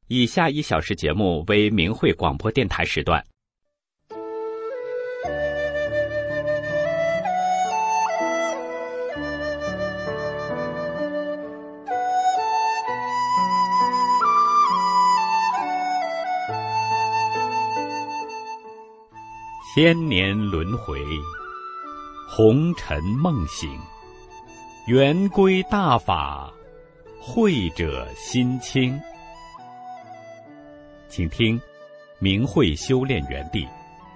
以下1小时节目为明慧广播电台时段。千年轮回，红尘梦醒，圆归大法，慧者心清。请听明慧修炼园地。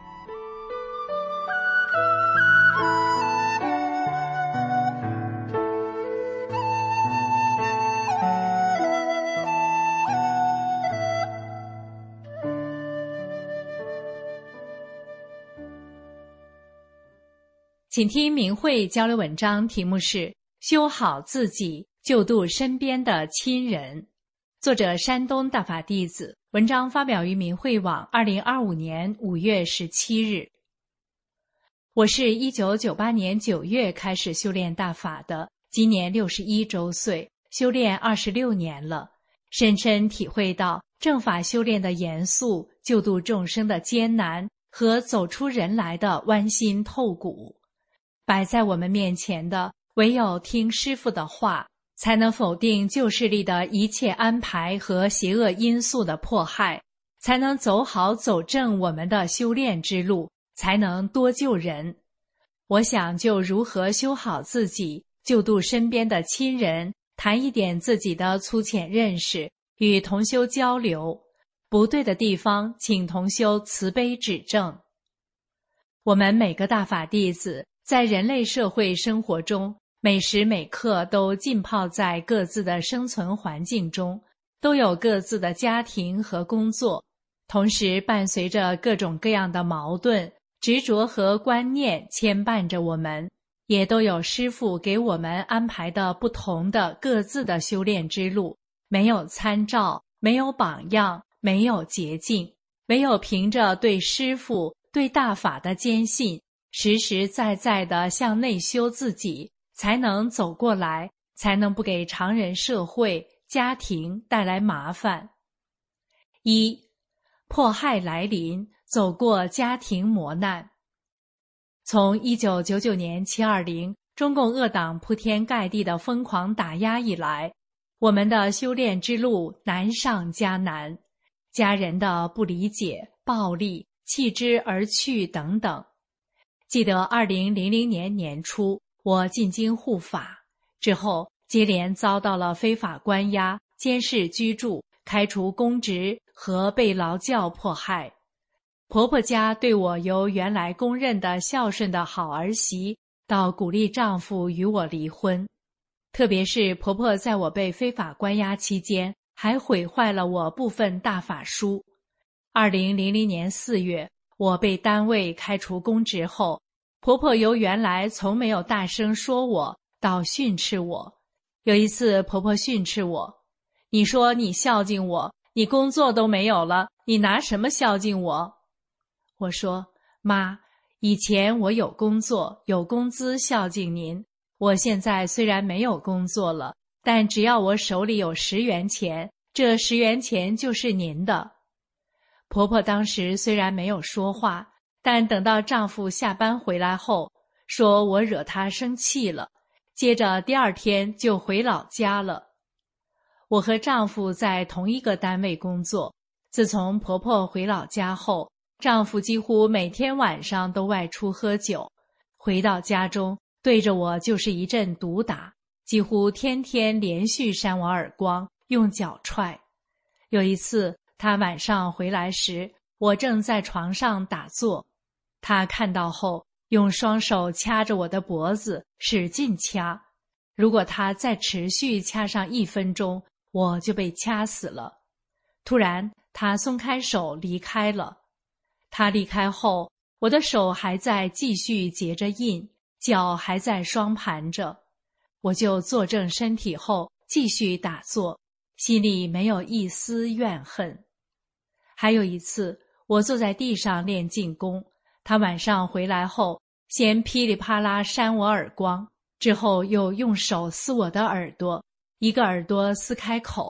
请听明慧交流文章，题目是修好自己，救度身边的亲人。作者山东大法弟子，文章发表于明慧网2025年5月17日。我是1998年9月开始修炼大法的，今年61周岁，修炼26年了，深深体会到正法修炼的严肃，救度众生的艰难和走出人来的剜心透骨。摆在我们面前的，唯有听师父的话，才能否定旧势力的一切安排和邪恶因素的迫害，才能走好走正我们的修炼之路，才能多救人。我想就如何修好自己，救度身边的亲人，谈一点自己的粗浅认识，与同修交流。不对的地方，请同修慈悲指正。我们每个大法弟子在人类社会生活中，每时每刻都浸泡在各自的生存环境中，都有各自的家庭和工作，同时伴随着各种各样的矛盾、执着和观念牵绊着我们，也都有师父给我们安排的不同的各自的修炼之路，没有参照，没有榜样，没有捷径，唯有凭着对师父、对大法的坚信，实实在在地向内修自己，才能走过来，才能不给常人、社会、家庭带来麻烦。1. 迫害来临，走过家庭磨难。从1999年720中共恶党铺天盖地的疯狂打压以来，我们的修炼之路难上加难，家人的不理解、暴力、弃之而去等等。记得2000年年初，我进京护法之后，接连遭到了非法关押、监视居住、开除公职和被劳教迫害。婆婆家对我由原来公认的孝顺的好儿媳，到鼓励丈夫与我离婚。特别是婆婆在我被非法关押期间，还毁坏了我部分大法书。2000年4月，我被单位开除公职后，婆婆由原来从没有大声说我，到训斥我。有一次婆婆训斥我，你说你孝敬我，你工作都没有了，你拿什么孝敬我？我说，妈，以前我有工作有工资孝敬您，我现在虽然没有工作了，但只要我手里有10元钱，这10元钱就是您的。婆婆当时虽然没有说话，但等到丈夫下班回来后，说我惹她生气了，接着第2天就回老家了。我和丈夫在同一个单位工作，自从婆婆回老家后，丈夫几乎每天晚上都外出喝酒，回到家中对着我就是一阵毒打，几乎天天连续扇我耳光，用脚踹。有一次他晚上回来时，我正在床上打坐，他看到后用双手掐着我的脖子使劲掐，如果他再持续掐上1分钟，我就被掐死了。突然他松开手离开了。他离开后，我的手还在继续结着印，脚还在双盘着，我就坐正身体后继续打坐，心里没有一丝怨恨。还有一次，我坐在地上练静功，他晚上回来后，先噼里啪啦扇我耳光，之后又用手撕我的耳朵，一个耳朵撕开口，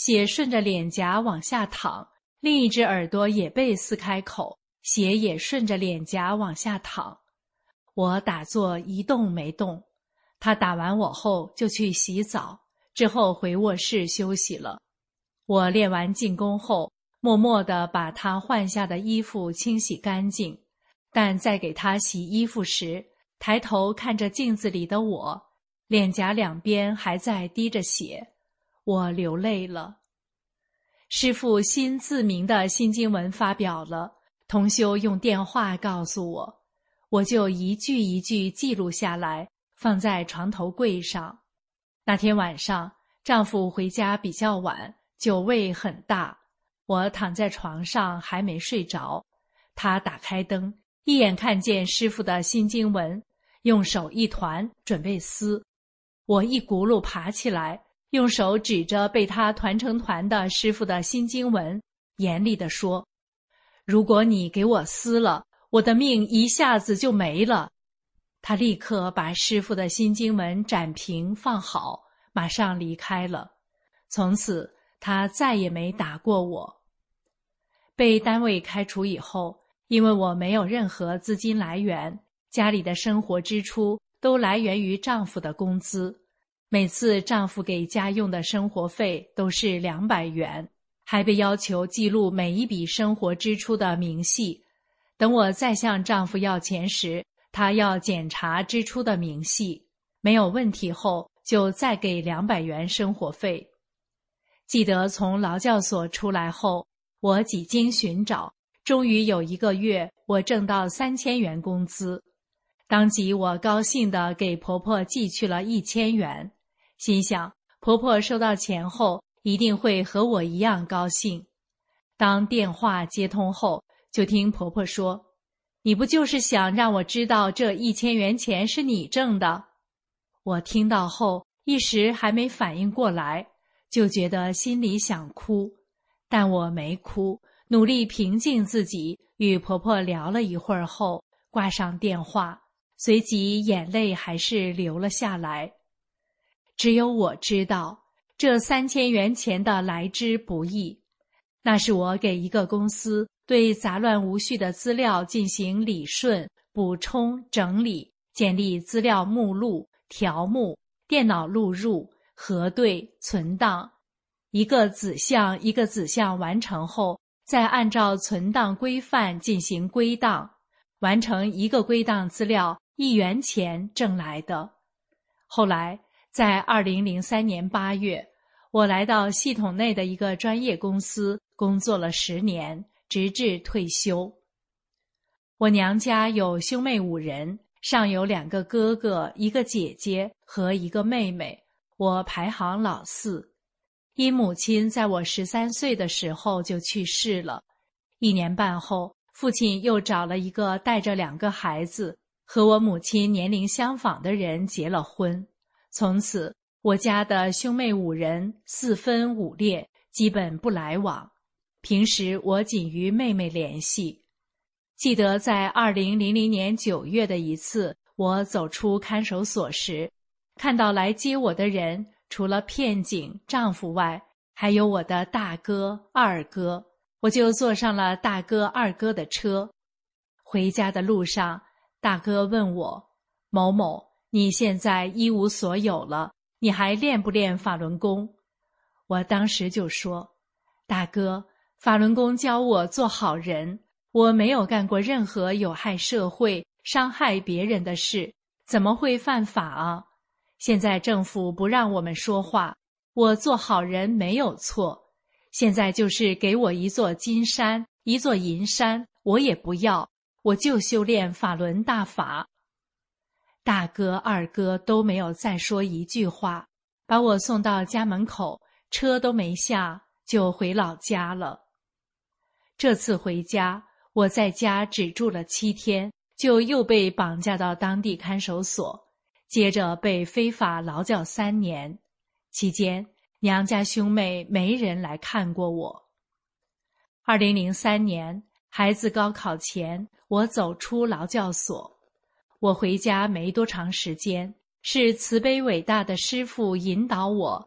血顺着脸颊往下淌，另一只耳朵也被撕开口，血也顺着脸颊往下淌。我打坐一动没动，他打完我后就去洗澡，之后回卧室休息了。我练完静功后，默默地把他换下的衣服清洗干净，但在给他洗衣服时，抬头看着镜子里的我，脸颊两边还在滴着血，我流泪了。师父新自明的心经文发表了，同修用电话告诉我，我就一句一句记录下来，放在床头柜上。那天晚上，丈夫回家比较晚，酒味很大，我躺在床上还没睡着，他打开灯，一眼看见师父的心经文，用手一团准备撕。我一骨碌爬起来，用手指着被他团成团的师父的心经文，严厉地说：如果你给我撕了，我的命一下子就没了。他立刻把师父的心经文展平放好，马上离开了。从此他再也没打过我。被单位开除以后，因为我没有任何资金来源，家里的生活支出都来源于丈夫的工资，每次丈夫给家用的生活费都是200元，还被要求记录每一笔生活支出的明细。等我再向丈夫要钱时，他要检查支出的明细，没有问题后就再给200元生活费。记得从劳教所出来后，我几经寻找，终于有1个月我挣到3000元工资。当即我高兴地给婆婆寄去了1000元，心想婆婆收到钱后一定会和我一样高兴。当电话接通后，就听婆婆说：你不就是想让我知道这1000元钱是你挣的？我听到后一时还没反应过来，就觉得心里想哭，但我没哭，努力平静自己，与婆婆聊了一会儿后挂上电话，随即眼泪还是流了下来。只有我知道这3000元钱的来之不易，那是我给一个公司对杂乱无序的资料进行理顺、补充、整理，建立资料目录、条目、电脑录入、核对、存档，一个子项一个子项完成后，再按照存档规范进行归档，完成一个归档资料1元钱挣来的。后来在2003年8月，我来到系统内的一个专业公司工作了10年，直至退休。我娘家有兄妹5人，上有2个哥哥、1个姐姐和1个妹妹，我排行老4。因母亲在我13岁的时候就去世了，1年半后，父亲又找了一个带着2个孩子和我母亲年龄相仿的人结了婚。从此我家的兄妹5人4分5裂，基本不来往。平时我仅与妹妹联系。记得在2000年9月的一次，我走出看守所时，看到来接我的人除了片警、丈夫外，还有我的大哥、二哥，我就坐上了大哥、二哥的车。回家的路上，大哥问我：某某，你现在一无所有了，你还练不练法轮功？我当时就说：大哥，法轮功教我做好人，我没有干过任何有害社会、伤害别人的事，怎么会犯法啊？现在政府不让我们说话，我做好人没有错。现在就是给我一座金山，一座银山，我也不要，我就修炼法轮大法。大哥、二哥都没有再说一句话，把我送到家门口，车都没下，就回老家了。这次回家，我在家只住了7天，就又被绑架到当地看守所，接着被非法劳教3年。期间，娘家兄妹没人来看过我。2003年，孩子高考前，我走出劳教所。我回家没多长时间，是慈悲伟大的师父引导我，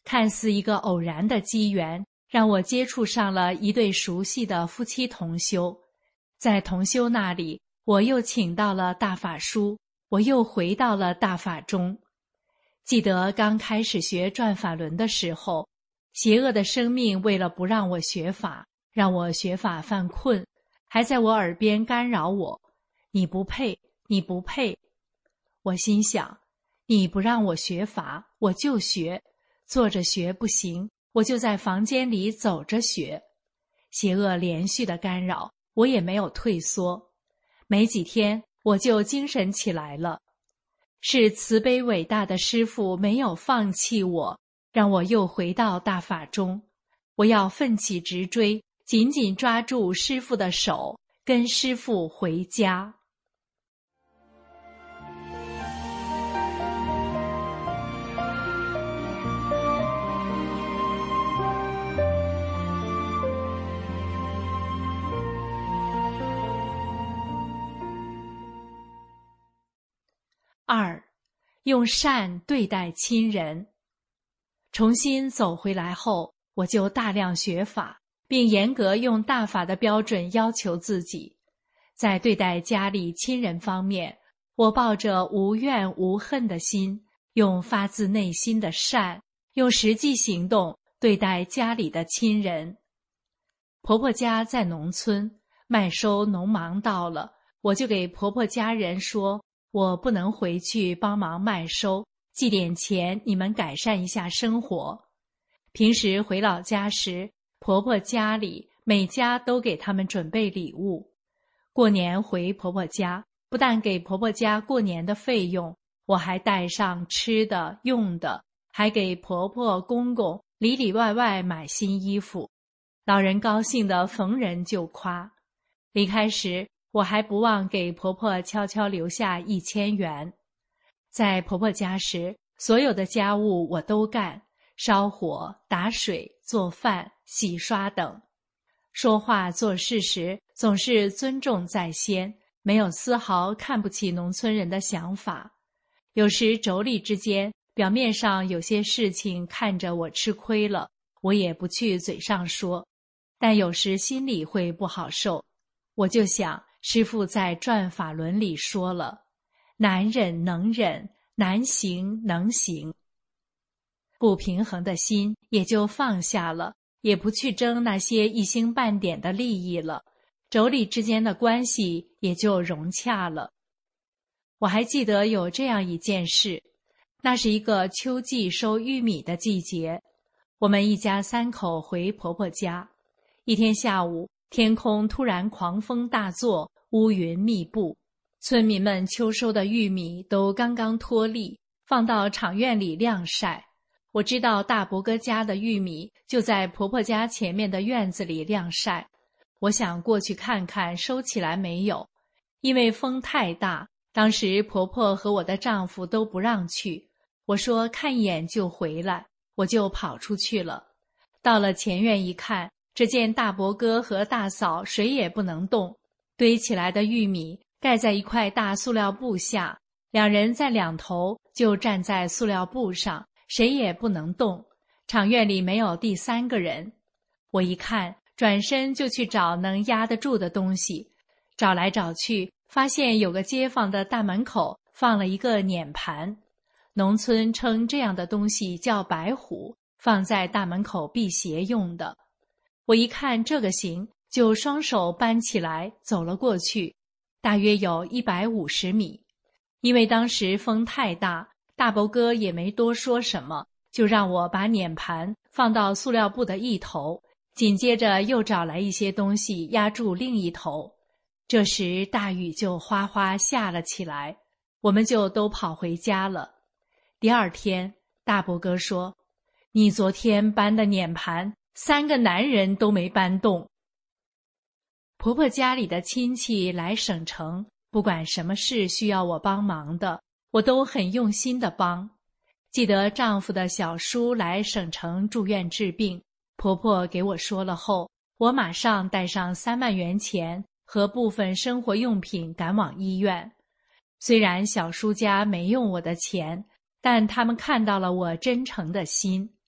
看似一个偶然的机缘，让我接触上了一对熟悉的夫妻同修。在同修那里，我又请到了大法书，我又回到了大法中。记得刚开始学转法轮的时候，邪恶的生命为了不让我学法，让我学法犯困，还在我耳边干扰我，你不配，你不配。我心想，你不让我学法，我就学，坐着学不行，我就在房间里走着学。邪恶连续的干扰，我也没有退缩。没几天，我就精神起来了。是慈悲伟大的师父没有放弃我，让我又回到大法中。我要奋起直追，紧紧抓住师父的手，跟师父回家。2. 用善对待亲人。重新走回来后，我就大量学法，并严格用大法的标准要求自己。在对待家里亲人方面，我抱着无怨无恨的心，用发自内心的善，用实际行动对待家里的亲人。婆婆家在农村，麦收农忙到了，我就给婆婆家人说，我不能回去帮忙麦收，寄点钱，你们改善一下生活。平时回老家时，婆婆家里每家都给他们准备礼物。过年回婆婆家，不但给婆婆家过年的费用，我还带上吃的用的，还给婆婆公公里里外外买新衣服。老人高兴的逢人就夸。离开时，我还不忘给婆婆悄悄留下1000元。在婆婆家时，所有的家务我都干，烧火、打水、做饭、洗刷等。说话做事时总是尊重在先，没有丝毫看不起农村人的想法。有时妯娌之间，表面上有些事情看着我吃亏了，我也不去嘴上说，但有时心里会不好受。我就想，师父在转法轮里说了，难忍能忍，难行能行。不平衡的心也就放下了，也不去争那些一星半点的利益了，妯娌之间的关系也就融洽了。我还记得有这样一件事，那是一个秋季收玉米的季节，我们一家3口回婆婆家。一天下午，天空突然狂风大作，乌云密布，村民们秋收的玉米都刚刚脱粒，放到场院里晾晒。我知道大伯哥家的玉米就在婆婆家前面的院子里晾晒，我想过去看看收起来没有。因为风太大，当时婆婆和我的丈夫都不让去，我说看一眼就回来，我就跑出去了。到了前院一看，只见大伯哥和大嫂谁也不能动，堆起来的玉米盖在一块大塑料布下，两人在两头就站在塑料布上，谁也不能动。场院里没有第3个人。我一看，转身就去找能压得住的东西，找来找去，发现有个街坊的大门口放了一个碾盘，农村称这样的东西叫白虎，放在大门口辟邪用的。我一看这个行，就双手搬起来走了过去，大约有150米。因为当时风太大，大伯哥也没多说什么，就让我把碾盘放到塑料布的一头，紧接着又找来一些东西压住另一头。这时大雨就哗哗下了起来，我们就都跑回家了。第2天，大伯哥说，你昨天搬的碾盘3个男人都没搬动。婆婆家里的亲戚来省城，不管什么事需要我帮忙的，我都很用心地帮。记得丈夫的小叔来省城住院治病，婆婆给我说了后，我马上带上3万元钱和部分生活用品赶往医院。虽然小叔家没用我的钱，但他们看到了我真诚的心。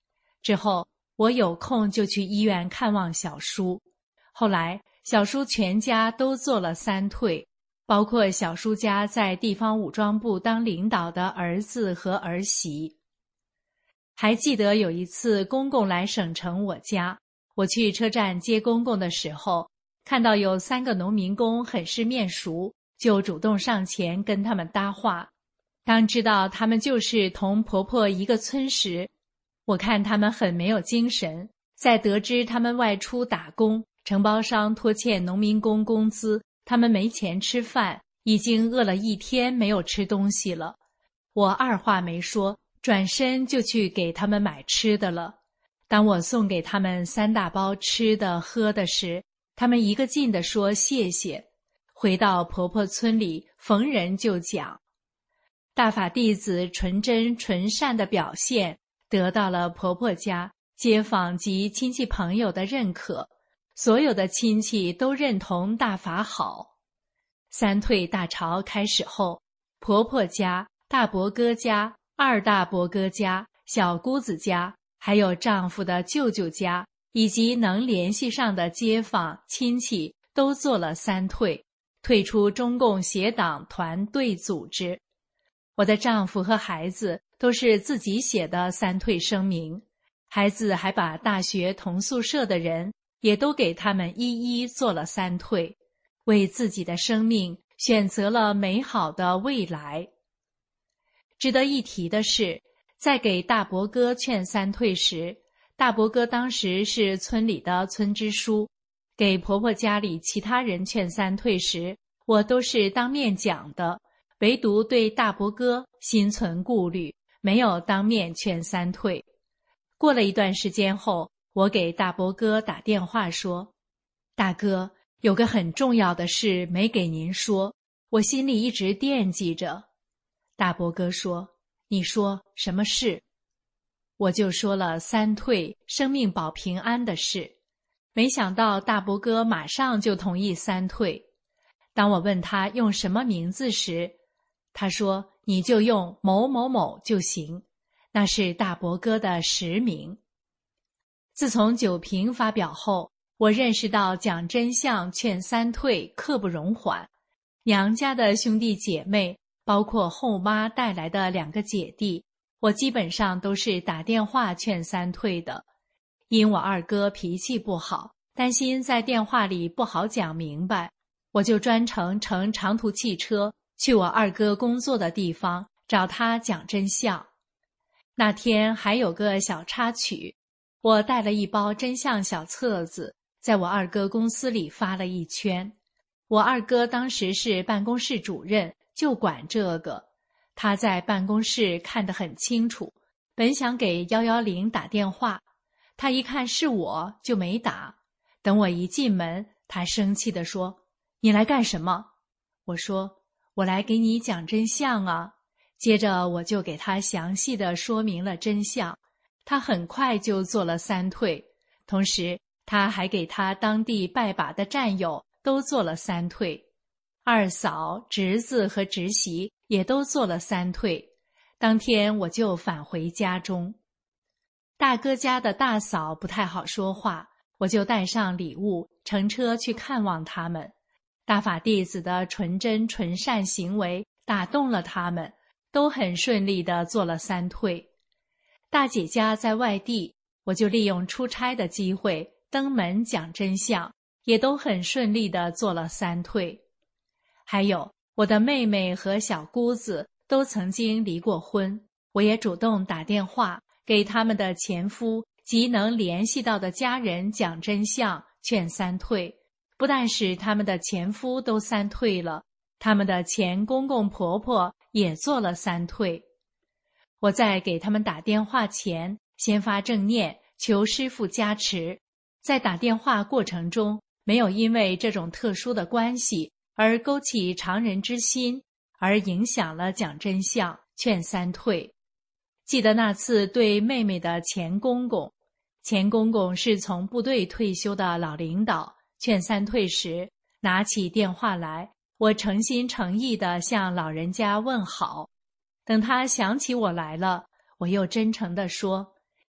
之后，我有空就去医院看望小叔。后来，小叔全家都做了3退，包括小叔家在地方武装部当领导的儿子和儿媳。还记得有一次公公来省城我家，我去车站接公公的时候，看到有3个农民工很是面熟，就主动上前跟他们搭话。当知道他们就是同婆婆一个村时，我看他们很没有精神。在得知他们外出打工，承包商拖欠农民工工资，他们没钱吃饭，已经饿了1天没有吃东西了。我二话没说，转身就去给他们买吃的了。当我送给他们3大包吃的喝的时，他们一个劲地说谢谢。回到婆婆村里，逢人就讲。大法弟子纯真纯善的表现，得到了婆婆家、街坊及亲戚朋友的认可，所有的亲戚都认同大法好。3退大潮开始后，婆婆家、大伯哥家、二大伯哥家、小姑子家，还有丈夫的舅舅家，以及能联系上的街坊亲戚，都做了3退，退出中共协党团队组织。我的丈夫和孩子都是自己写的3退声明，孩子还把大学同宿舍的人也都给他们一一做了3退，为自己的生命选择了美好的未来。值得一提的是，在给大伯哥劝3退时，大伯哥当时是村里的村支书，给婆婆家里其他人劝3退时，我都是当面讲的，唯独对大伯哥心存顾虑，没有当面劝3退。过了一段时间后，我给大伯哥打电话说：大哥，有个很重要的事没给您说，我心里一直惦记着。大伯哥说：你说什么事？我就说了3退生命保平安的事。没想到大伯哥马上就同意3退。当我问他用什么名字时，他说：你就用某某某就行，那是大伯哥的实名。自从酒瓶发表后，我认识到讲真相劝3退刻不容缓。娘家的兄弟姐妹，包括后妈带来的2个姐弟，我基本上都是打电话劝3退的。因我二哥脾气不好，担心在电话里不好讲明白，我就专程乘长途汽车去我二哥工作的地方找他讲真相。那天还有个小插曲，我带了一包真相小册子，在我二哥公司里发了一圈。我二哥当时是办公室主任，就管这个。他在办公室看得很清楚，本想给110打电话，他一看是我就没打。等我一进门，他生气地说：你来干什么？我说：我来给你讲真相啊。接着我就给他详细地说明了真相，他很快就做了3退，同时他还给他当地拜把的战友都做了3退，二嫂、侄子和侄媳也都做了3退。当天我就返回家中。大哥家的大嫂不太好说话，我就带上礼物，乘车去看望他们。大法弟子的纯真纯善行为打动了他们，都很顺利地做了3退。大姐家在外地，我就利用出差的机会登门讲真相，也都很顺利地做了3退。还有我的妹妹和小姑子都曾经离过婚，我也主动打电话给他们的前夫及能联系到的家人讲真相，劝3退。不但使他们的前夫都3退了，他们的前公公婆婆也做了3退。我在给他们打电话前，先发正念，求师父加持。在打电话过程中，没有因为这种特殊的关系而勾起常人之心，而影响了讲真相，劝3退。记得那次对妹妹的前公公是从部队退休的老领导，劝3退时，拿起电话来，我诚心诚意地向老人家问好。等他想起我来了，我又真诚地说：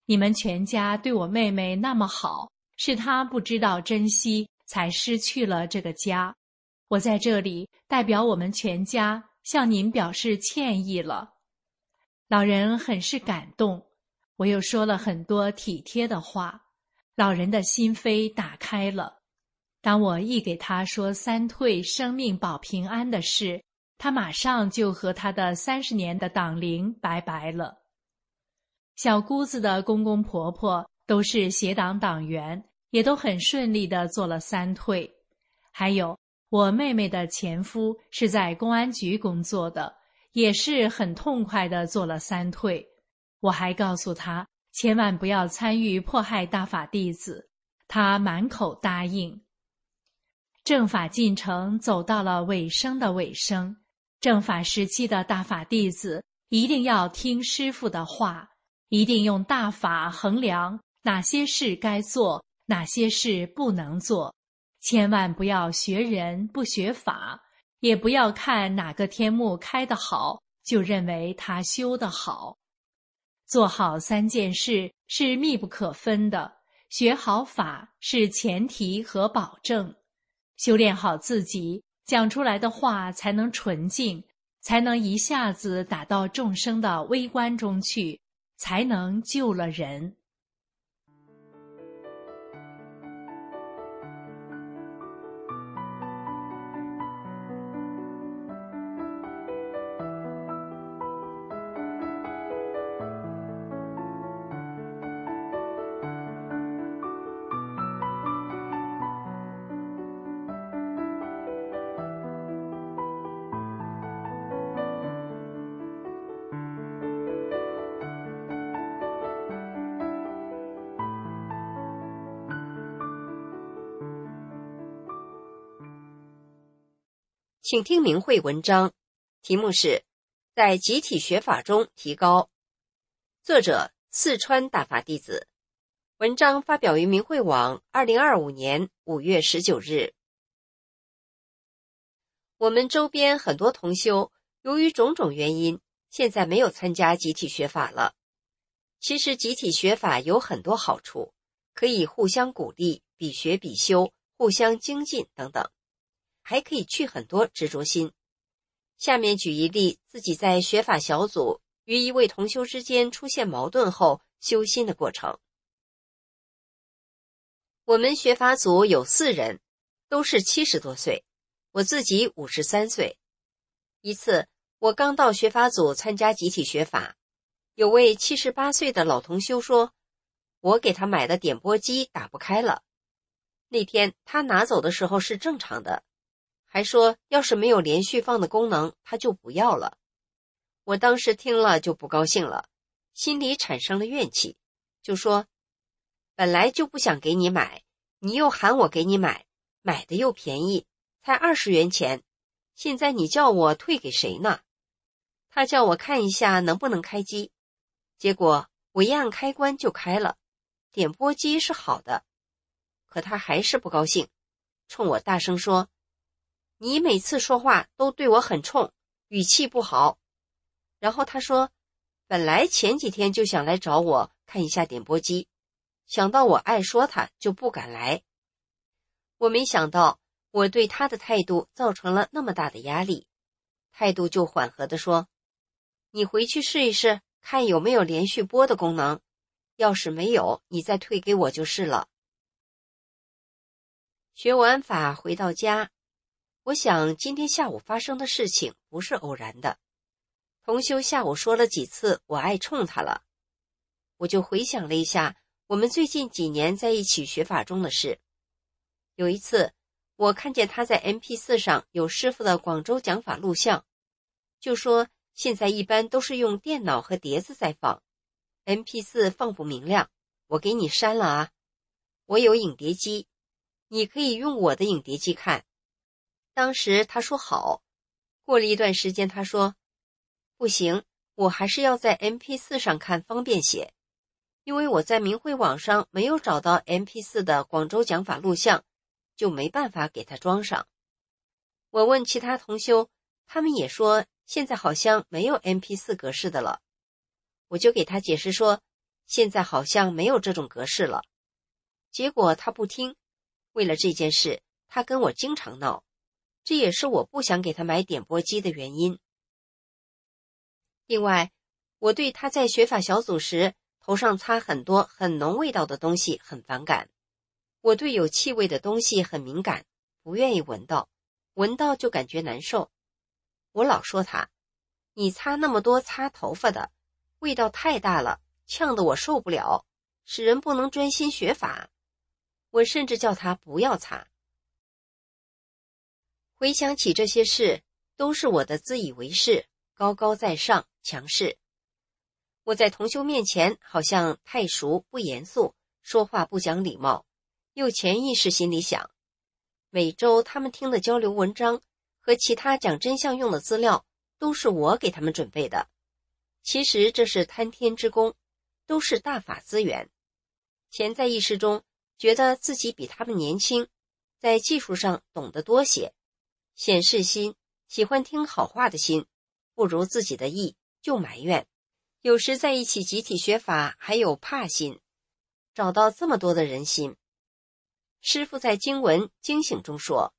你们全家对我妹妹那么好，是她不知道珍惜，才失去了这个家。我在这里代表我们全家向您表示歉意了。”老人很是感动，我又说了很多体贴的话，老人的心扉打开了。当我一给他说三退生命保平安的事，他马上就和他的30年的党龄拜拜了。小姑子的公公婆婆都是协党党员，也都很顺利地做了三退。还有我妹妹的前夫是在公安局工作的，也是很痛快地做了三退。我还告诉他千万不要参与迫害大法弟子，他满口答应。正法进程走到了尾声的尾声，正法时期的大法弟子一定要听师父的话，一定用大法衡量哪些事该做，哪些事不能做，千万不要学人不学法，也不要看哪个天目开得好就认为他修得好。做好3件事是密不可分的，学好法是前提和保证。修炼好自己，讲出来的话才能纯净，才能一下子打到众生的微观中去，才能救了人。 请听明慧文章，题目是在集体学法中提高，作者四川大法弟子，文章发表于明慧网2025年5月19日。我们周边很多同修由于种种原因，现在没有参加集体学法了。其实集体学法有很多好处，可以互相鼓励，比学比修，互相精进等等，还可以去很多执着心。下面举一例自己在学法小组与一位同修之间出现矛盾后修心的过程。我们学法组有4人，都是70多岁，我自己53岁。一次，我刚到学法组参加集体学法，有位78岁的老同修说，我给他买的点播机打不开了。那天他拿走的时候是正常的，还说要是没有连续放的功能他就不要了。我当时听了就不高兴了，心里产生了怨气，就说本来就不想给你买，你又喊我给你买，买的又便宜，才20元钱，现在你叫我退给谁呢？他叫我看一下能不能开机，结果我一按开关就开了，点播机是好的。可他还是不高兴，冲我大声说，你每次说话都对我很冲，语气不好。然后他说，本来前几天就想来找我看一下点播机，想到我爱说他就不敢来。我没想到我对他的态度造成了那么大的压力，态度就缓和地说，你回去试一试，看有没有连续播的功能，要是没有，你再退给我就是了。学完法回到家，我想今天下午发生的事情不是偶然的。同修下午说了几次我爱冲他了，我就回想了一下我们最近几年在一起学法中的事。有一次我看见他在 MP4 上有师父的广州讲法录像，就说现在一般都是用电脑和碟子在放， MP4 放不明亮，我给你删了啊，我有影碟机，你可以用我的影碟机看。当时他说好，过了一段时间他说，不行，我还是要在 MP4 上看方便些，因为我在明慧网上没有找到 MP4 的广州讲法录像，就没办法给他装上。我问其他同修，他们也说现在好像没有 MP4 格式的了。我就给他解释说， 现在好像没有这种格式了。结果他不听，为了这件事，他跟我经常闹，这也是我不想给他买点播机的原因。另外，我对他在学法小组时头上擦很多很浓味道的东西很反感。我对有气味的东西很敏感，不愿意闻到，闻到就感觉难受。我老说他，你擦那么多擦头发的，味道太大了，呛得我受不了，使人不能专心学法。我甚至叫他不要擦。回想起这些事，都是我的自以为是，高高在上，强势。我在同修面前好像太熟不严肃，说话不讲礼貌，又潜意识心里想，每周他们听的交流文章和其他讲真相用的资料都是我给他们准备的。其实这是贪天之功，都是大法资源。潜在意识中觉得自己比他们年轻，在技术上懂得多些，显示心，喜欢听好话的心不如自己的意，就埋怨。有时在一起集体学法还有怕心，找到这么多的人心。师父在经文惊醒中说，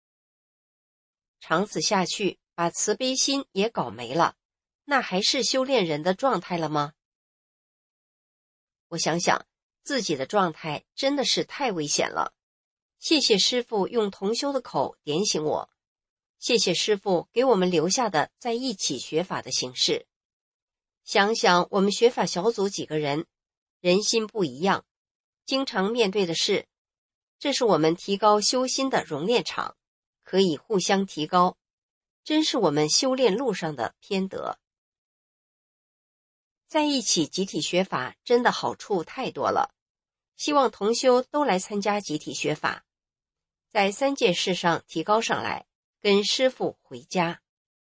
长此下去把慈悲心也搞没了，那还是修炼人的状态了吗？我想想自己的状态真的是太危险了。谢谢师父用同修的口点醒我，谢谢师父给我们留下的在一起学法的形式。想想我们学法小组几个人，人心不一样，经常面对的事，这是我们提高修心的熔炼场，可以互相提高，真是我们修炼路上的偏德。在一起集体学法真的好处太多了，希望同修都来参加集体学法，在3件事上提高上来，跟师父回家。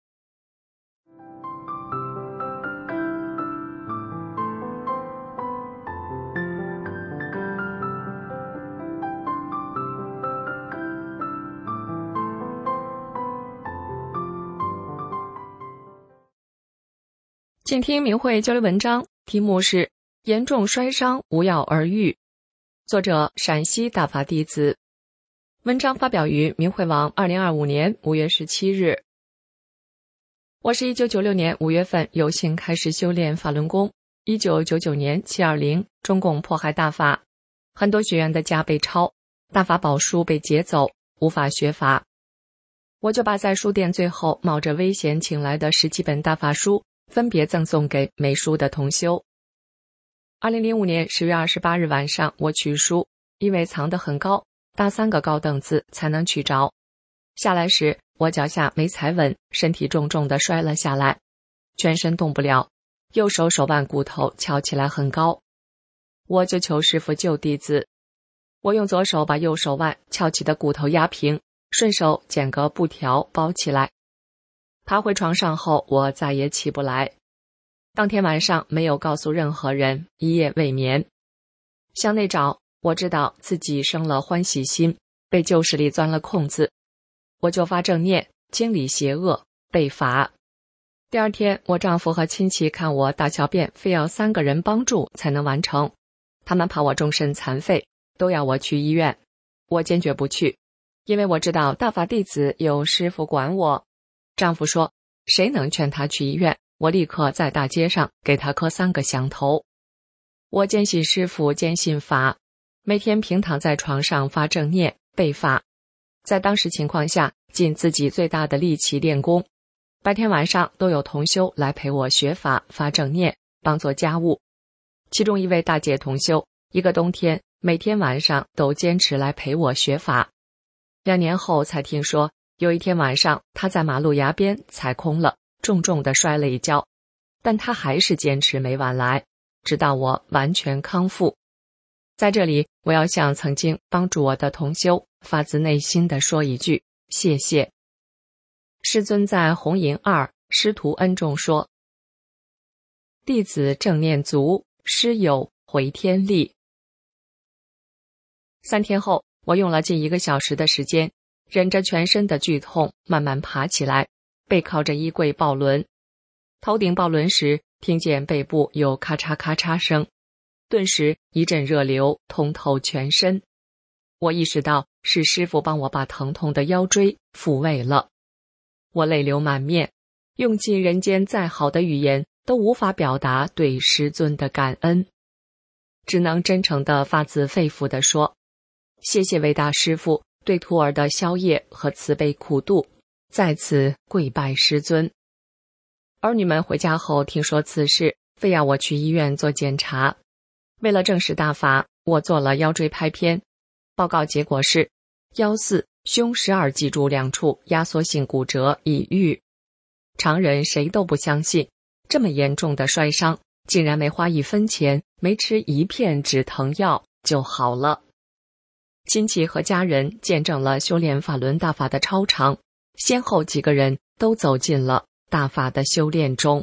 请听明慧交流文章，题目是严重摔伤无药而愈，作者陕西大法弟子。文章发表于明慧网2025年5月17日。我是1996年5月份有幸开始修炼法轮功，1999年720中共迫害大法，很多学员的家被抄，大法宝书被劫走，无法学法。我就把在书店最后冒着危险请来的10几本大法书分别赠送给没书的同修。2005年10月28日晚上，我取书，因为藏得很高，搭3个高凳子才能取着。下来时，我脚下没踩稳，身体重重地摔了下来，全身动不了，右手手腕骨头翘起来很高。我就求师父救弟子。我用左手把右手腕翘起的骨头压平，顺手捡个布条包起来。爬回床上后，我再也起不来。当天晚上没有告诉任何人，一夜未眠。向内找，我知道自己生了欢喜心，被旧势力钻了空子，我就发正念，清理邪恶，被罚。第二天，我丈夫和亲戚看我大小便非要3个人帮助才能完成，他们怕我终身残废，都要我去医院。我坚决不去，因为我知道大法弟子有师父管我。丈夫说，谁能劝他去医院，我立刻在大街上给他磕3个响头。我坚信师父，坚信法，每天平躺在床上发正念，背法，在当时情况下尽自己最大的力气练功，白天晚上都有同修来陪我学法发正念，帮做家务。其中一位大姐同修，一个冬天每天晚上都坚持来陪我学法。2年后才听说，有一天晚上她在马路牙边踩空了，重重地摔了一跤，但她还是坚持没晚来，直到我完全康复。在这里，我要向曾经帮助我的同修发自内心地说一句谢谢。师尊在红银2师徒恩中说，弟子正念足，师有回天力。3天后，我用了近1个小时的时间，忍着全身的剧痛慢慢爬起来，背靠着衣柜抱轮。头顶抱轮时，听见背部有咔嚓咔嚓声， 顿时一阵热流通透全身。我意识到是师父帮我把疼痛的腰椎复位了。我泪流满面，用尽人间再好的语言都无法表达对师尊的感恩，只能真诚地发自肺腑地说：谢谢伟大师父对徒儿的宵夜和慈悲苦度，在此跪拜师尊。儿女们回家后听说此事，非要我去医院做检查。为了证实大法，我做了腰椎拍片，报告结果是腰4、胸12脊柱2处压缩性骨折已愈。常人谁都不相信，这么严重的摔伤，竟然没花1分钱，没吃1片止疼药就好了。亲戚和家人见证了修炼法轮大法的超常，先后几个人都走进了大法的修炼中。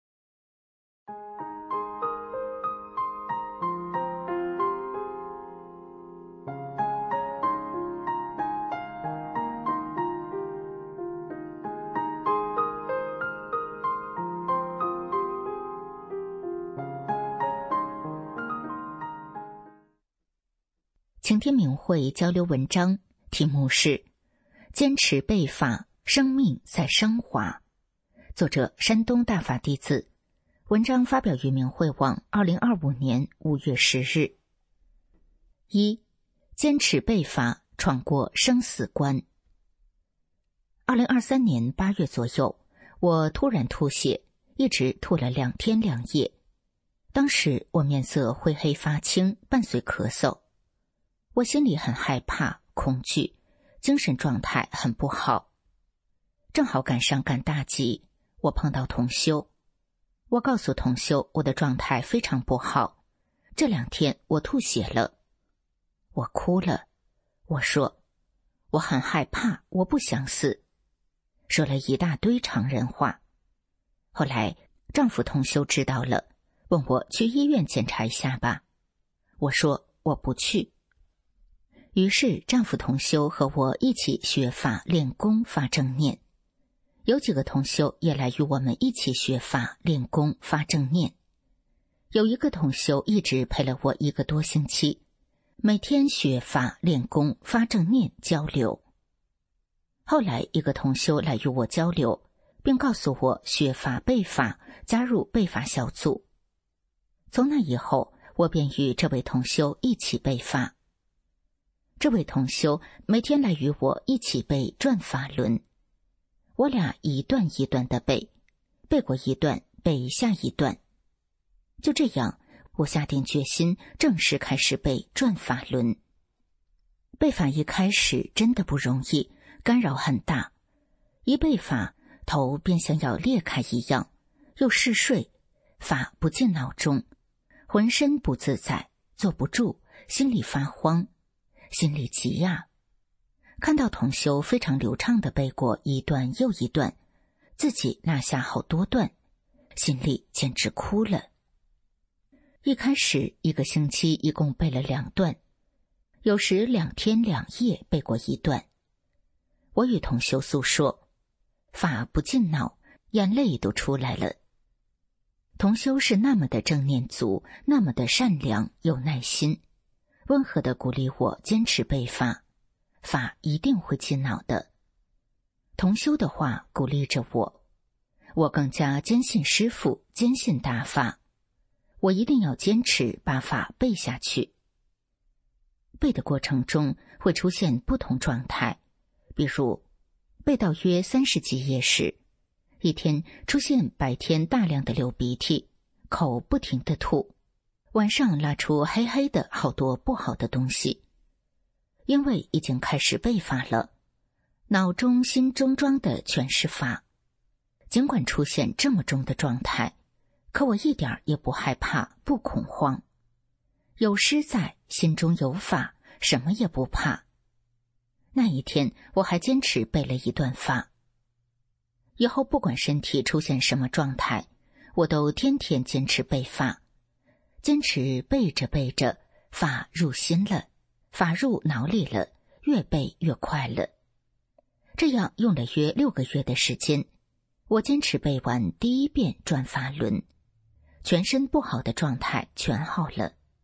晴天明慧交流文章，题目是坚持背法，生命在升华。作者山东大法弟子，文章发表于明慧网2025年5月10日。1. 坚持背法，闯过生死关。2023年8月左右，我突然吐血，一直吐了2天2夜。当时我面色灰黑发青，伴随咳嗽。我心里很害怕、恐惧，精神状态很不好。正好赶上赶大集，我碰到同修。我告诉同修我的状态非常不好，这2天我吐血了。我哭了，我说我很害怕，我不想死，说了一大堆常人话。后来丈夫同修知道了，问我去医院检查一下吧。我说我不去。于是丈夫同修和我一起学法练功发正念，有几个同修也来与我们一起学法练功发正念。有一个同修一直陪了我1个多星期，每天学法练功发正念交流。后来一个同修来与我交流，并告诉我学法背法，加入背法小组。从那以后，我便与这位同修一起背法。这位同修每天来与我一起背转法轮，我俩一段一段的背，背过一段背下一段。就这样，我下定决心正式开始背转法轮。背法一开始真的不容易，干扰很大，一背法头便像要裂开一样，又嗜睡，法不进脑中，浑身不自在，坐不住，心里发慌，心里急啊。看到同修非常流畅地背过一段又一段，自己落下好多段，心里简直哭了。一开始1个星期一共背了2段，有时2天2夜背过1段。我与同修诉说，法不进脑，眼泪都出来了。同修是那么的正念足，那么的善良有耐心，温和地鼓励我坚持背法，法一定会进脑的。同修的话鼓励着我，我更加坚信师父，坚信大法，我一定要坚持把法背下去。背的过程中会出现不同状态，比如背到约30几页时，一天出现白天大量的流鼻涕，口不停地吐，晚上拉出黑黑的好多不好的东西。因为已经开始背法了，脑中心中装的全是法，尽管出现这么重的状态，可我一点也不害怕，不恐慌。有师在，心中有法，什么也不怕。那一天我还坚持背了1段法。以后不管身体出现什么状态，我都天天坚持背法。坚持背着背着，法入心了，法入脑里了，越背越快了。这样用了约6个月的时间，我坚持背完第1遍转法轮，全身不好的状态全好了，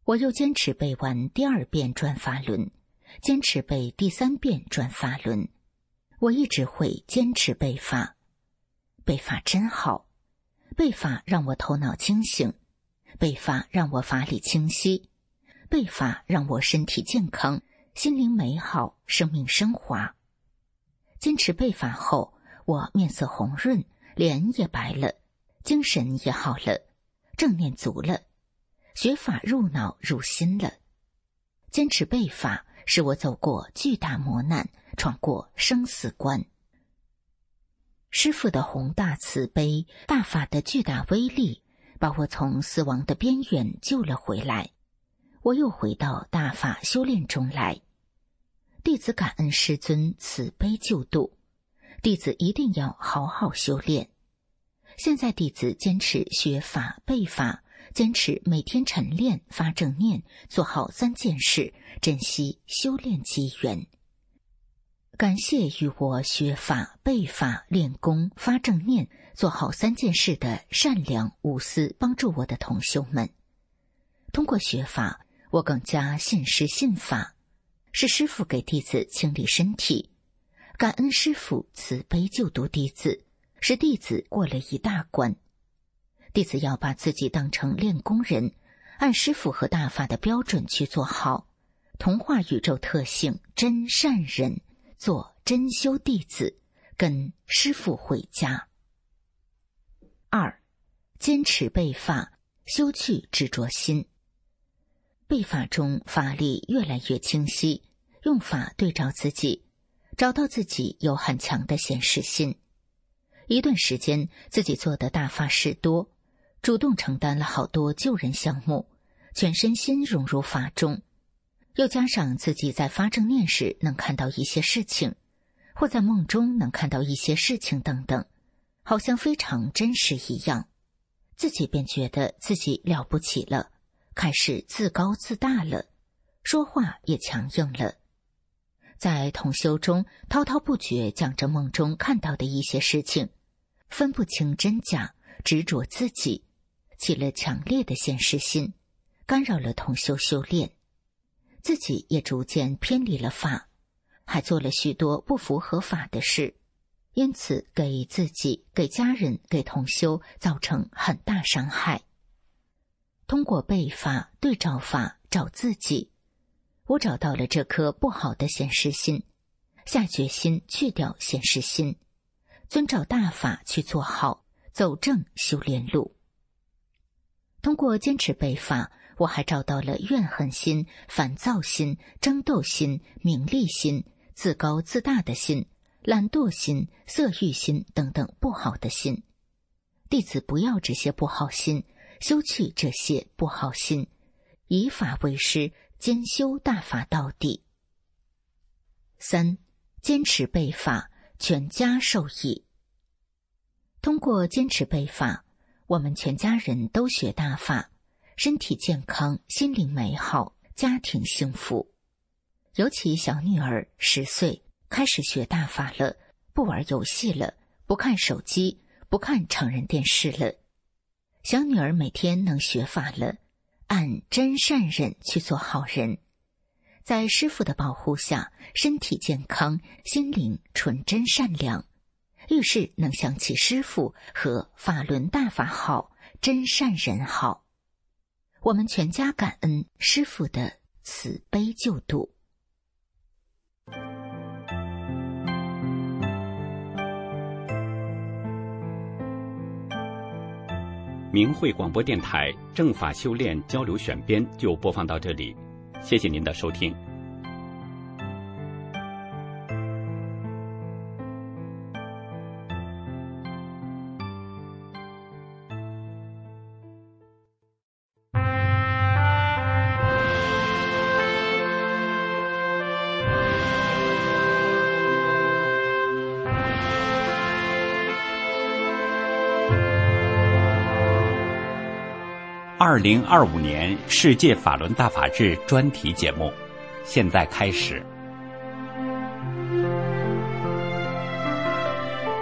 我又坚持背完第2遍转法轮，坚持背第3遍转法轮。我一直会坚持背法。背法真好，背法让我头脑清醒，背法让我法理清晰，背法让我身体健康，心灵美好，生命升华。坚持背法后，我面色红润，脸也白了，精神也好了，正念足了，学法入脑入心了。坚持背法使我走过巨大磨难，闯过生死关。师父的宏大慈悲，大法的巨大威力，把我从死亡的边缘救了回来。我又回到大法修炼中来。弟子感恩师尊慈悲救度，弟子一定要好好修炼。现在弟子坚持学法背法，坚持每天晨练发正念，做好3件事，珍惜修炼机缘。感谢与我学法背法练功发正念做好3件事的善良无私帮助我的同修们。通过学法，我更加信师信法，是师父给弟子清理身体，感恩师父慈悲救度弟子，使弟子过了一大关。弟子要把自己当成练功人，按师父和大法的标准去做好，同化宇宙特性真善人，做真修弟子，跟师父回家。2. 坚持背法，修去执着心。背法中法力越来越清晰，用法对照自己，找到自己有很强的显示心。一段时间自己做的大法事多，主动承担了好多救人项目，全身心融入法中。又加上自己在发正念时能看到一些事情，或在梦中能看到一些事情等等，好像非常真实一样，自己便觉得自己了不起了，开始自高自大了，说话也强硬了。在同修中滔滔不绝讲着梦中看到的一些事情，分不清真假，执着自己，起了强烈的现实心，干扰了同修修炼。自己也逐渐偏离了法，还做了许多不符合法的事，因此给自己、给家人、给同修造成很大伤害。通过背法、对照法找自己，我找到了这颗不好的显示心，下决心去掉显示心，遵照大法去做好，走正修炼路。通过坚持背法，我还找到了怨恨心、烦躁心、争斗心、名利心、自高自大的心、懒惰心、色欲心等等不好的心。弟子不要这些不好心，修去这些不好心，以法为师，兼修大法到底。3. 坚持背法，全家受益。通过坚持背法，我们全家人都学大法，身体健康，心灵美好，家庭幸福。尤其小女儿10岁，开始学大法了，不玩游戏了，不看手机，不看成人电视了。小女儿每天能学法了，按真善忍去做好人，在师父的保护下，身体健康，心灵纯真善良，遇事能想起师父和法轮大法好，真善人好。我们全家感恩师父的慈悲救度。 明慧广播电台正法修炼交流选编就播放到这里，谢谢您的收听。2025年世界法轮大法日专题节目，现在开始。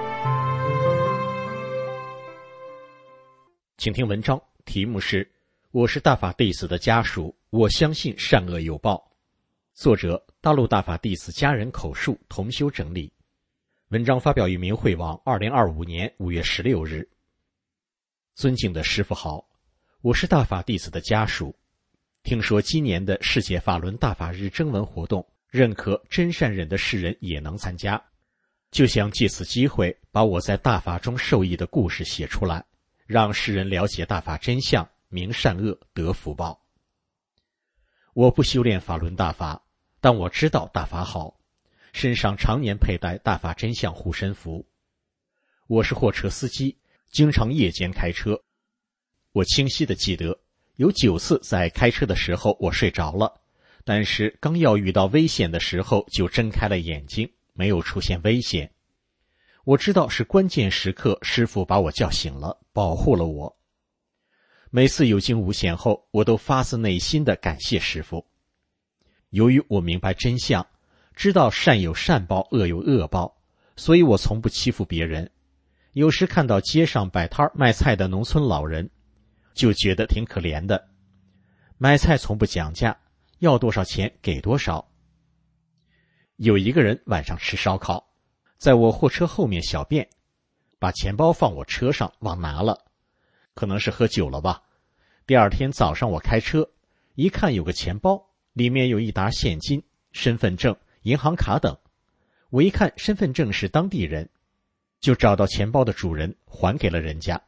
请听文章，题目是《 我是大法弟子的家属，我相信善恶有报。作者大陆大法弟子家人口述，同修整理。文章发表于明慧网2025年5月16日。尊敬的师父好，我是大法弟子的家属。听说今年的世界法轮大法日征文活动，认可真善忍的世人也能参加，就想借此机会把我在大法中受益的故事写出来，让世人了解大法真相，明善恶，得福报。我不修炼法轮大法，但我知道大法好，身上常年佩戴大法真相护身符。我是货车司机，经常夜间开车。我清晰地记得，有9次在开车的时候我睡着了，但是刚要遇到危险的时候就睁开了眼睛，没有出现危险。我知道是关键时刻师父把我叫醒了，保护了我。每次有惊无险后，我都发自内心地感谢师父。由于我明白真相，知道善有善报，恶有恶报，所以我从不欺负别人。有时看到街上摆摊卖菜的农村老人，就觉得挺可怜的。买菜从不讲价，要多少钱给多少。有一个人晚上吃烧烤，在我货车后面小便，把钱包放我车上忘拿了，可能是喝酒了吧。第二天早上我开车，一看有个钱包，里面有一沓现金、身份证、银行卡等。我一看身份证是当地人，就找到钱包的主人，还给了人家。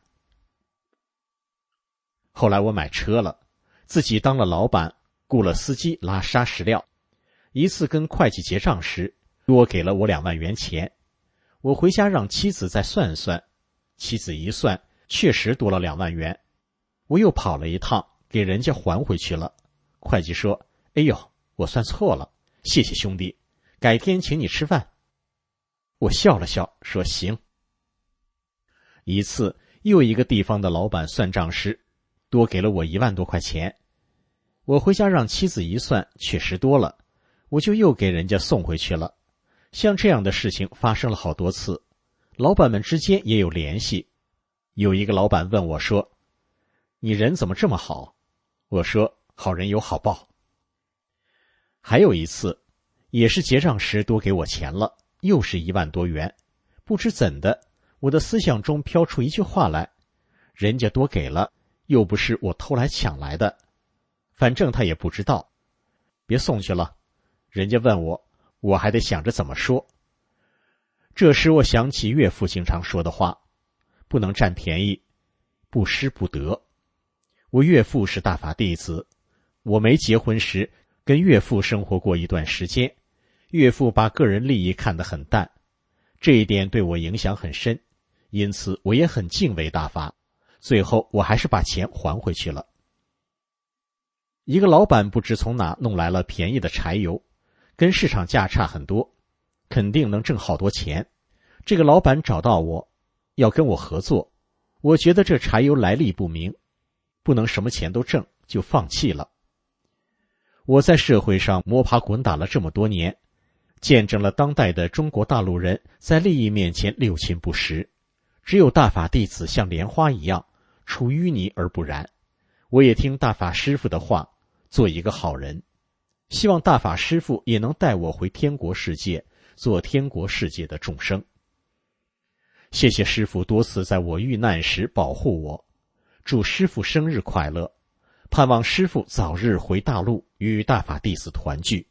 后来我买车了，自己当了老板，雇了司机拉砂石料。一次跟会计结账时，多给了我2万元钱。我回家让妻子再算算，妻子一算，确实多了2万元。我又跑了一趟，给人家还回去了。会计说：“哎呦，我算错了，谢谢兄弟，改天请你吃饭。”我笑了笑，说行。一次，又一个地方的老板算账时，多给了我1万多块钱。我回家让妻子一算，确实多了，我就又给人家送回去了。像这样的事情发生了好多次，老板们之间也有联系。有一个老板问我说：“你人怎么这么好？”我说：“好人有好报。”还有一次，也是结账时多给我钱了，又是1万多元。不知怎的，我的思想中飘出一句话来：人家多给了，又不是我偷来抢来的，反正他也不知道，别送去了。人家问我，我还得想着怎么说。这时我想起岳父经常说的话：不能占便宜，不失不得。我岳父是大法弟子，我没结婚时跟岳父生活过一段时间，岳父把个人利益看得很淡，这一点对我影响很深，因此我也很敬畏大法。最后我还是把钱还回去了。一个老板不知从哪弄来了便宜的柴油，跟市场价差很多，肯定能挣好多钱。这个老板找到我，要跟我合作。我觉得这柴油来历不明，不能什么钱都挣，就放弃了。我在社会上摸爬滚打了这么多年，见证了当代的中国大陆人在利益面前六亲不识，只有大法弟子像莲花一样出淤泥而不染。我也听大法师父的话，做一个好人。希望大法师父也能带我回天国世界，做天国世界的众生。谢谢师父多次在我遇难时保护我，祝师父生日快乐，盼望师父早日回大陆与大法弟子团聚。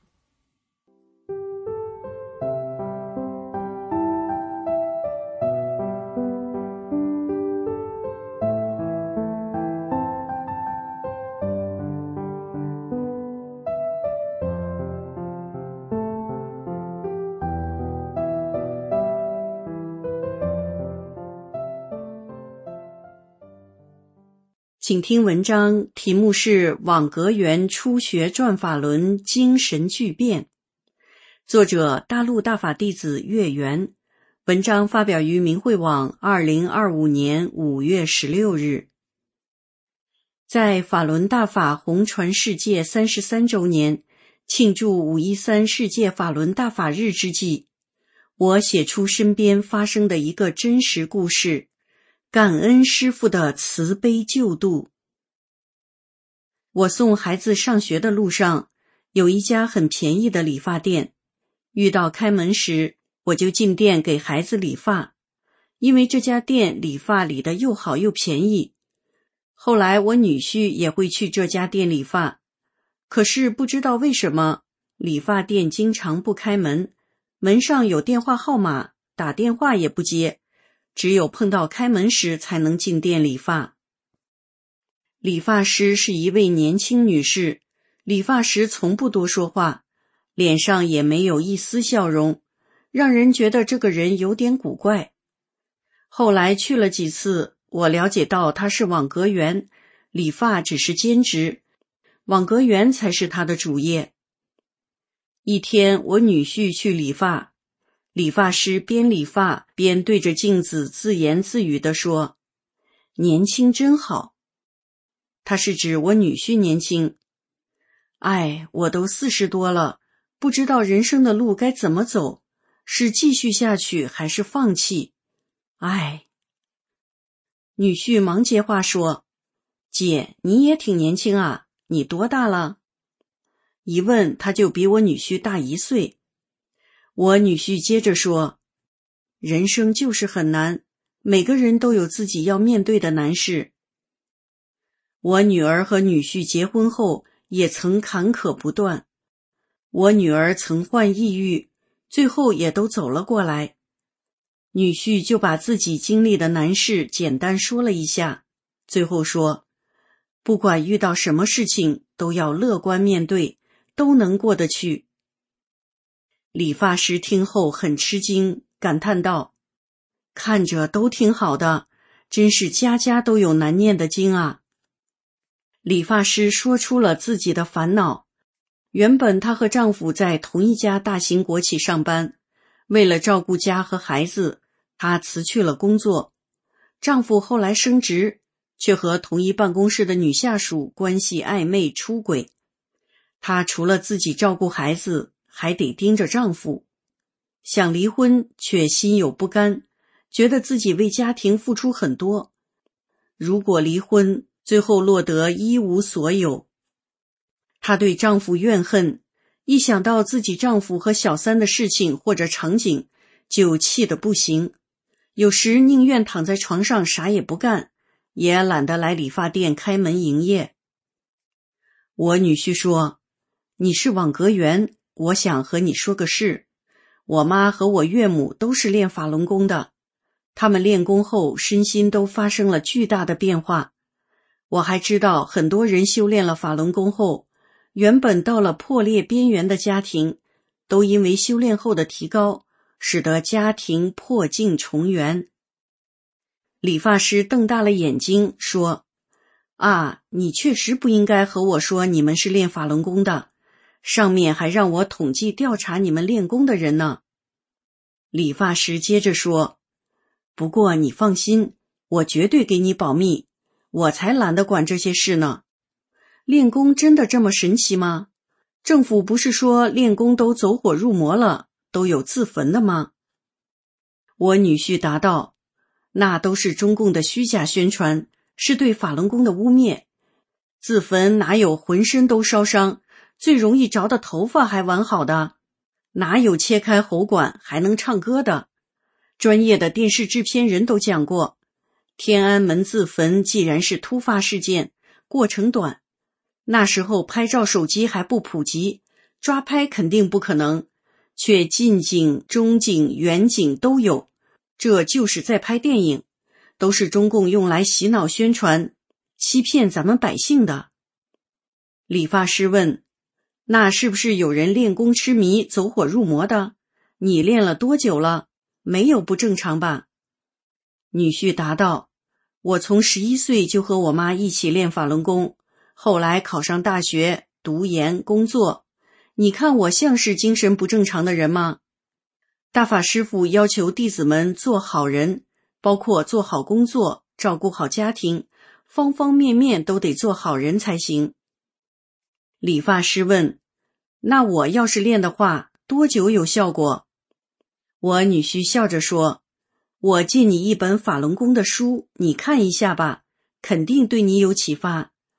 请听文章，题目是《网格员初学转法轮精神巨变》，作者大陆大法弟子月圆，文章发表于明慧网2025年5月16日。在法轮大法红传世界33周年，庆祝513世界法轮大法日之际，我写出身边发生的一个真实故事，感恩师父的慈悲救度。 我送孩子上学的路上，有一家很便宜的理发店，遇到开门时，我就进店给孩子理发，因为这家店理发理得又好又便宜。后来我女婿也会去这家店理发，可是不知道为什么，理发店经常不开门，门上有电话号码，打电话也不接，只有碰到开门时才能进店理发。理发师是一位年轻女士，理发时从不多说话，脸上也没有一丝笑容，让人觉得这个人有点古怪。后来去了几次，我了解到她是网格员，理发只是兼职，网格员才是她的主业。一天，我女婿去理发，理发师边理发边对着镜子自言自语地说：“年轻真好。”他是指我女婿年轻。哎，我都40多了，不知道人生的路该怎么走，是继续下去还是放弃？哎。女婿忙接话说：“姐，你也挺年轻啊，你多大了？”一问他就比我女婿大1岁。我女婿接着说：“人生就是很难，每个人都有自己要面对的难事。”我女儿和女婿结婚后也曾坎坷不断，我女儿曾患抑郁，最后也都走了过来。女婿就把自己经历的难事简单说了一下，最后说：“不管遇到什么事情，都要乐观面对，都能过得去。”理发师听后很吃惊，感叹道：“看着都挺好的，真是家家都有难念的经啊。”理发师说出了自己的烦恼。原本她和丈夫在同一家大型国企上班，为了照顾家和孩子，她辞去了工作。丈夫后来升职，却和同一办公室的女下属关系暧昧出轨。她除了自己照顾孩子，还得盯着丈夫。想离婚，却心有不甘，觉得自己为家庭付出很多。如果离婚，最后落得一无所有。她对丈夫怨恨，一想到自己丈夫和小三的事情或者场景，就气得不行。有时宁愿躺在床上啥也不干，也懒得来理发店开门营业。我女婿说：“你是网格员，我想和你说个事。我妈和我岳母都是练法轮功的，他们练功后身心都发生了巨大的变化。我还知道很多人修炼了法轮功后，原本到了破裂边缘的家庭，都因为修炼后的提高，使得家庭破镜重圆。”理发师瞪大了眼睛说：“啊，你确实不应该和我说你们是练法轮功的，上面还让我统计调查你们练功的人呢。”理发师接着说：“不过你放心，我绝对给你保密，我才懒得管这些事呢。练功真的这么神奇吗？政府不是说练功都走火入魔了，都有自焚的吗？”我女婿答道：“那都是中共的虚假宣传，是对法轮功的污蔑。自焚哪有浑身都烧伤，最容易着的头发还完好的？哪有切开喉管还能唱歌的？专业的电视制片人都讲过，天安门自焚既然是突发事件，过程短，那时候拍照手机还不普及，抓拍肯定不可能，却近景、中景、远景都有，这就是在拍电影，都是中共用来洗脑宣传，欺骗咱们百姓的。”理发师问：“那是不是有人练功痴迷走火入魔的？你练了多久了？没有不正常吧？”女婿答道：“我从11岁就和我妈一起练法轮功，后来考上大学，读研工作。你看我像是精神不正常的人吗？大法师父要求弟子们做好人，包括做好工作，照顾好家庭，方方面面都得做好人才行。”理发师问：“那我要是练的话，多久有效果？”我女婿笑着说：“我借你一本法轮功的书，你看一下吧，肯定对你有启发。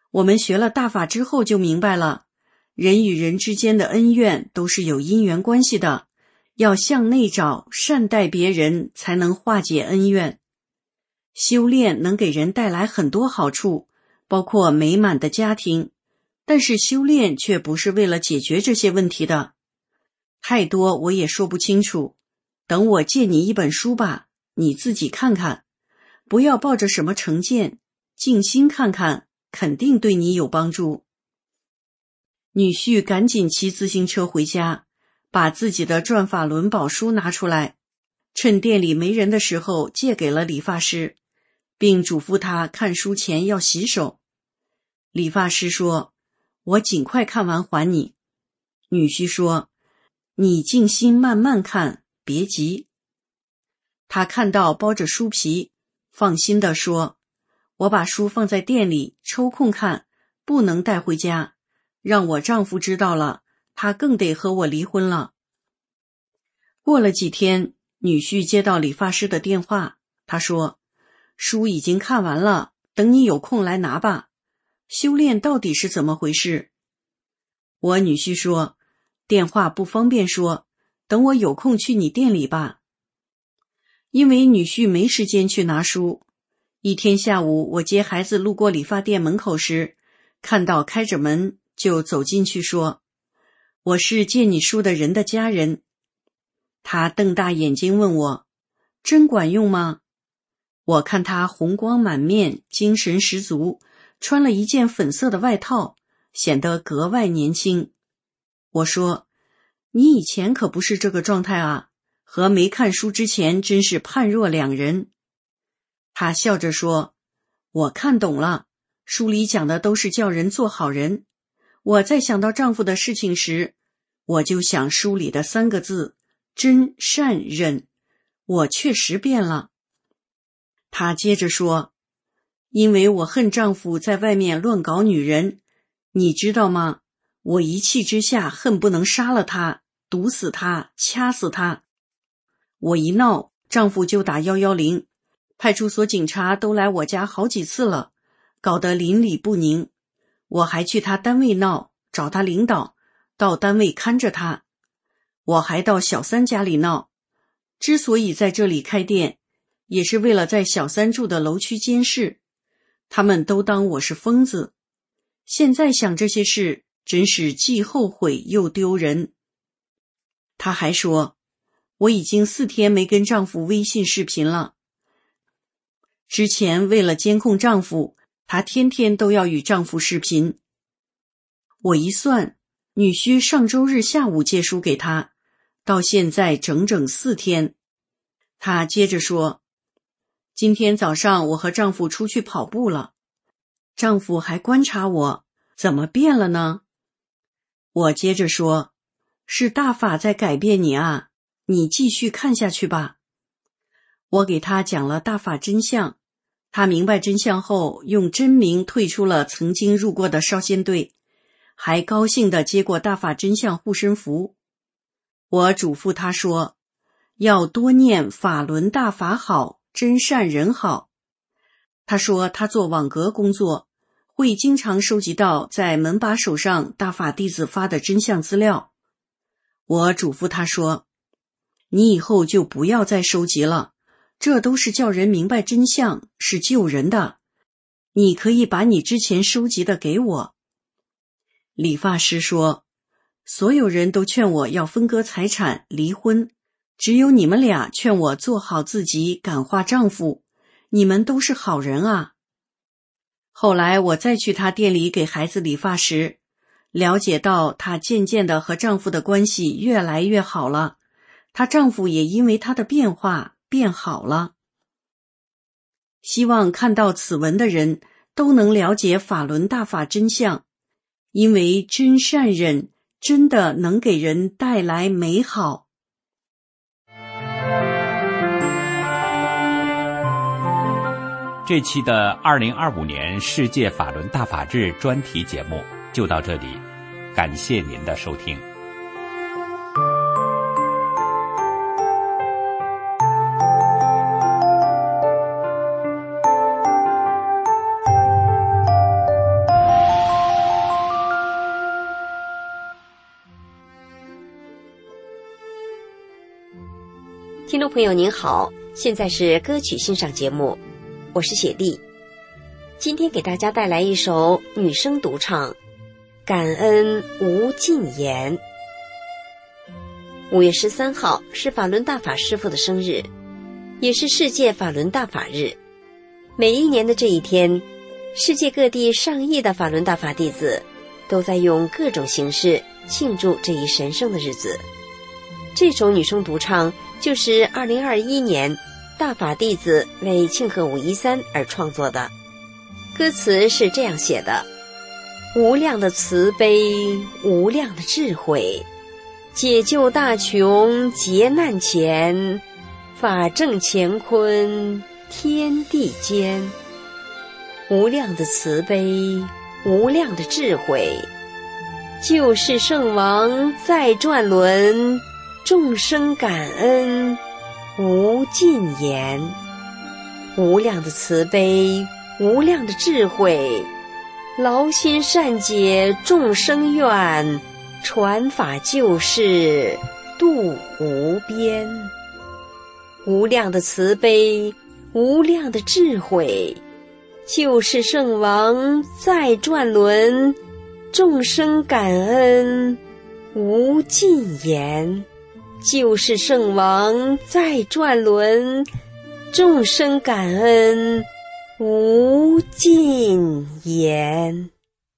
我们学了大法之后就明白了，人与人之间的恩怨都是有因缘关系的，要向内找，善待别人，才能化解恩怨。修炼能给人带来很多好处，包括美满的家庭，但是修炼却不是为了解决这些问题的。太多我也说不清楚，等我借你一本书吧，你自己看看，不要抱着什么成见，静心看看，肯定对你有帮助。女婿赶紧骑自行车回家，把自己的转法轮宝书拿出来，趁店里没人的时候借给了理发师，并嘱咐他看书前要洗手。理发师说，我尽快看完还你。女婿说，你静心慢慢看，别急。他看到包着书皮，放心地说，我把书放在店里，抽空看，不能带回家，让我丈夫知道了，他更得和我离婚了。过了几天，女婿接到理发师的电话，他说，书已经看完了，等你有空来拿吧。修炼到底是怎么回事？我女婿说，电话不方便说，等我有空去你店里吧。因为女婿没时间去拿书，一天下午我接孩子路过理发店门口时，看到开着门，就走进去说，我是借你书的人的家人。他瞪大眼睛问我，真管用吗？我看他红光满面，精神十足，穿了一件粉色的外套，显得格外年轻。我说，你以前可不是这个状态啊，和没看书之前真是判若两人。他笑着说，我看懂了，书里讲的都是叫人做好人。我在想到丈夫的事情时，我就想书里的3个字，真善忍，我确实变了。他接着说，因为我恨丈夫在外面乱搞女人，你知道吗？我一气之下恨不能杀了他，毒死他，掐死他。我一闹，丈夫就打110，派出所警察都来我家好几次了，搞得邻里不宁。我还去他单位闹，找他领导，到单位看着他。我还到小三家里闹，之所以在这里开店，也是为了在小三住的楼区监视，他们都当我是疯子。现在想这些事，真是既后悔又丢人。他还说，我已经4天没跟丈夫微信视频了。之前为了监控丈夫，她天天都要与丈夫视频。我一算，女婿上周日下午借书给她，到现在整整4天。她接着说，今天早上我和丈夫出去跑步了，丈夫还观察我，怎么变了呢？我接着说，是大法在改变你啊，你继续看下去吧。我给他讲了大法真相，他明白真相后，用真名退出了曾经入过的少先队，还高兴地接过大法真相护身符。我嘱咐他说，要多念法轮大法好，真善人好。他说他做网格工作，会经常收集到在门把手上大法弟子发的真相资料。我嘱咐他说，你以后就不要再收集了，这都是叫人明白真相，是救人的。你可以把你之前收集的给我。理发师说，所有人都劝我要分割财产，离婚，只有你们俩劝我做好自己，感化丈夫，你们都是好人啊。后来我再去她店里给孩子理发时，了解到她渐渐地和丈夫的关系越来越好了，她丈夫也因为她的变化变好了。希望看到此文的人都能了解法轮大法真相，因为真善忍真的能给人带来美好。 这期的2025年世界法轮大法日专题节目就到这里，感谢您的收听。 听众朋友您好，现在是歌曲欣赏节目，我是雪莉。今天给大家带来一首女声独唱《感恩无尽言》。5月13号是法轮大法师父的生日，也是世界法轮大法日。每一年的这一天，世界各地上亿的法轮大法弟子都在用各种形式庆祝这一神圣的日子。这首女声独唱就是2021年大法弟子为庆贺513而创作的。歌词是这样写的：无量的慈悲，无量的智慧，解救大穷劫难前，法正乾坤天地间。无量的慈悲，无量的智慧，救世圣王在转轮，众生感恩无尽言。无量的慈悲，无量的智慧，劳心善解众生愿，传法救世度无边。无量的慈悲，无量的智慧，救世圣王在转轮，众生感恩无尽言。救世圣王在转轮，众生感恩无尽言。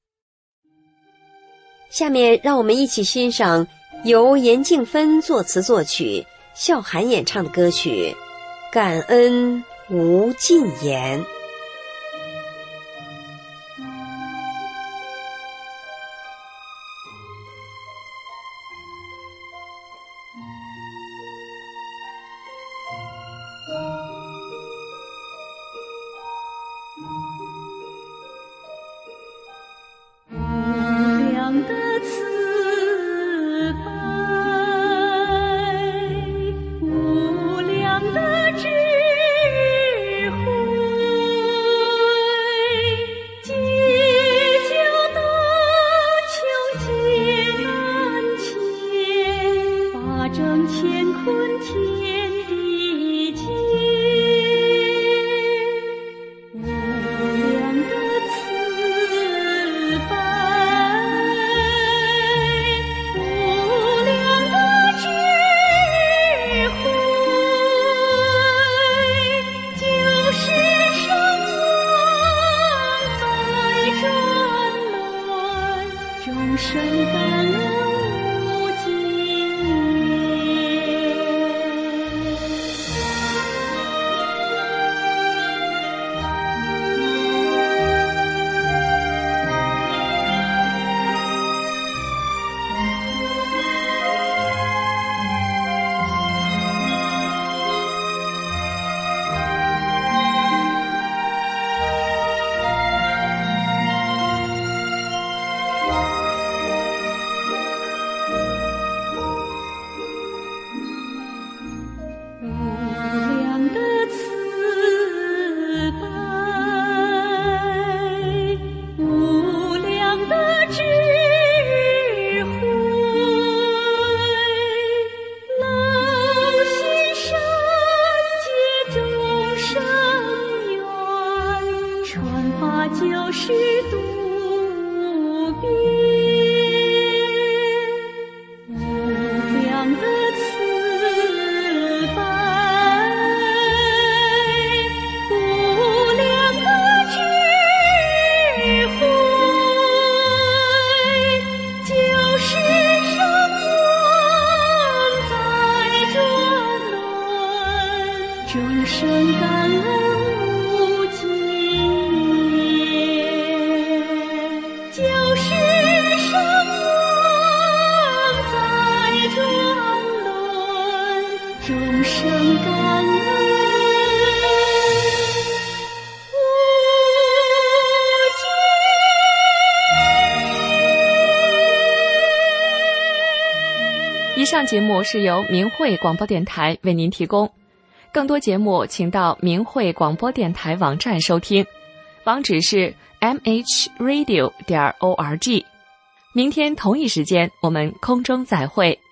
下面让我们一起欣赏由严静芬作词作曲，笑涵演唱的歌曲《感恩无尽言》。 以上节目是由明慧广播电台为您提供，更多节目请到明慧广播电台网站收听，网址是 mhradio.org。明天同一时间我们空中再会。